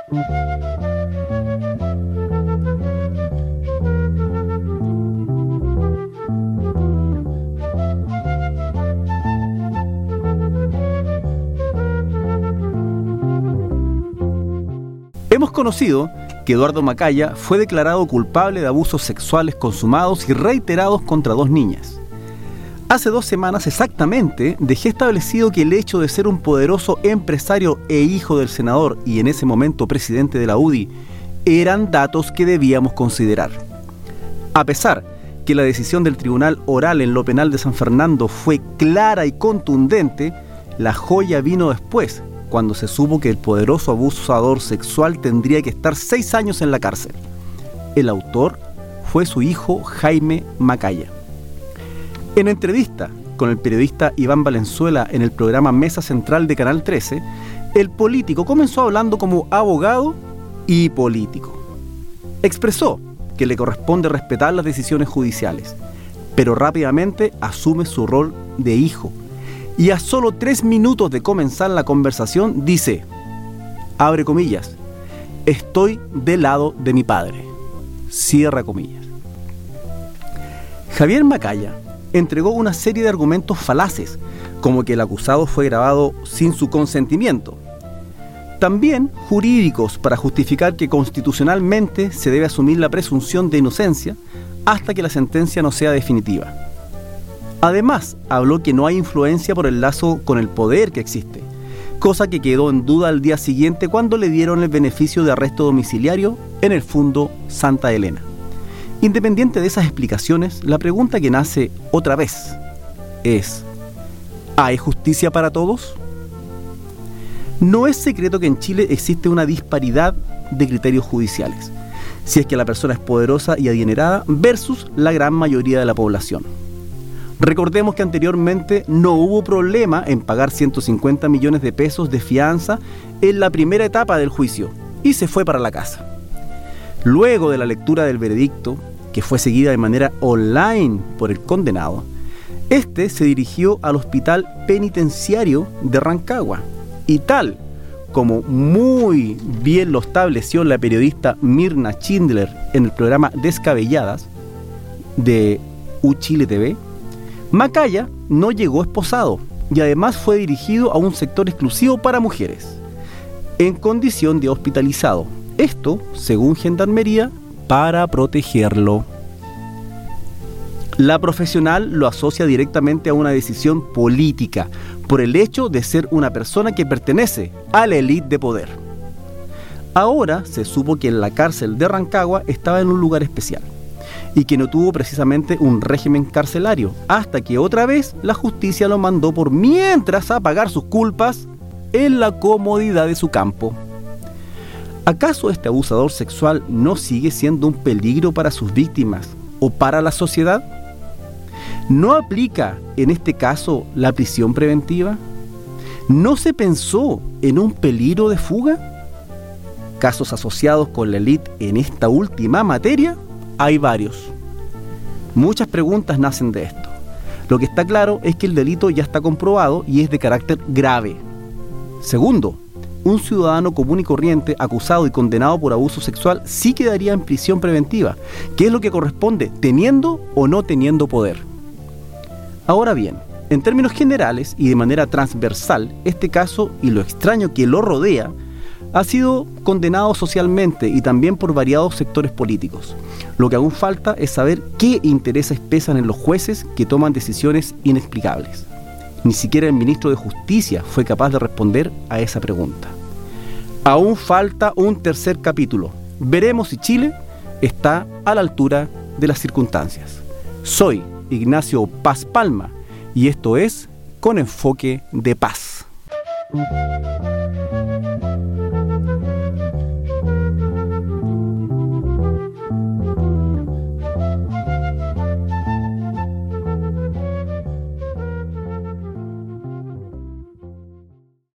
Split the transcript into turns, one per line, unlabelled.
Hemos conocido que Eduardo Macaya fue declarado culpable de abusos sexuales consumados y reiterados contra 2 niñas. Hace 2 semanas exactamente dejé establecido que el hecho de ser un poderoso empresario e hijo del senador y en ese momento presidente de la UDI eran datos que debíamos considerar. A pesar que la decisión del Tribunal Oral en lo Penal de San Fernando fue clara y contundente, la joya vino después, cuando se supo que el poderoso abusador sexual tendría que estar 6 años en la cárcel. El autor fue su hijo Jaime Macaya. En entrevista con el periodista Iván Valenzuela en el programa Mesa Central de Canal 13, el político comenzó hablando como abogado y político. Expresó que le corresponde respetar las decisiones judiciales, pero rápidamente asume su rol de hijo. Y a solo 3 minutos de comenzar la conversación dice, abre comillas, estoy del lado de mi padre, cierra comillas. Javier Macaya entregó una serie de argumentos falaces, como que el acusado fue grabado sin su consentimiento. También jurídicos para justificar que constitucionalmente se debe asumir la presunción de inocencia hasta que la sentencia no sea definitiva. Además, habló que no hay influencia por el lazo con el poder que existe, cosa que quedó en duda al día siguiente cuando le dieron el beneficio de arresto domiciliario en el Fundo Santa Elena. Independiente de esas explicaciones, la pregunta que nace otra vez es: ¿hay justicia para todos? No es secreto que en Chile existe una disparidad de criterios judiciales, si es que la persona es poderosa y adinerada versus la gran mayoría de la población. Recordemos que anteriormente no hubo problema en pagar 150 millones de pesos de fianza en la primera etapa del juicio y se fue para la casa. Luego de la lectura del veredicto, que fue seguida de manera online por el condenado, este se dirigió al Hospital Penitenciario de Rancagua y tal como muy bien lo estableció la periodista Mirna Schindler en el programa Descabelladas de Uchile TV, Macaya no llegó esposado y además fue dirigido a un sector exclusivo para mujeres, en condición de hospitalizado. Esto, según Gendarmería, para protegerlo. La profesional lo asocia directamente a una decisión política por el hecho de ser una persona que pertenece a la élite de poder. Ahora se supo que en la cárcel de Rancagua estaba en un lugar especial y que no tuvo precisamente un régimen carcelario, hasta que otra vez la justicia lo mandó por mientras a pagar sus culpas en la comodidad de su campo. ¿Acaso este abusador sexual no sigue siendo un peligro para sus víctimas o para la sociedad? ¿No aplica en este caso la prisión preventiva? ¿No se pensó en un peligro de fuga? Casos asociados con la élite en esta última materia hay varios. Muchas preguntas nacen de esto. Lo que está claro es que el delito ya está comprobado y es de carácter grave. Segundo, un ciudadano común y corriente acusado y condenado por abuso sexual sí quedaría en prisión preventiva, que es lo que corresponde teniendo o no teniendo poder. Ahora bien, en términos generales y de manera transversal, este caso y lo extraño que lo rodea ha sido condenado socialmente y también por variados sectores políticos. Lo que aún falta es saber qué intereses pesan en los jueces que toman decisiones inexplicables. Ni siquiera el ministro de Justicia fue capaz de responder a esa pregunta. Aún falta un tercer capítulo. Veremos si Chile está a la altura de las circunstancias. Soy Ignacio Paz Palma y esto es Con Enfoque de Paz.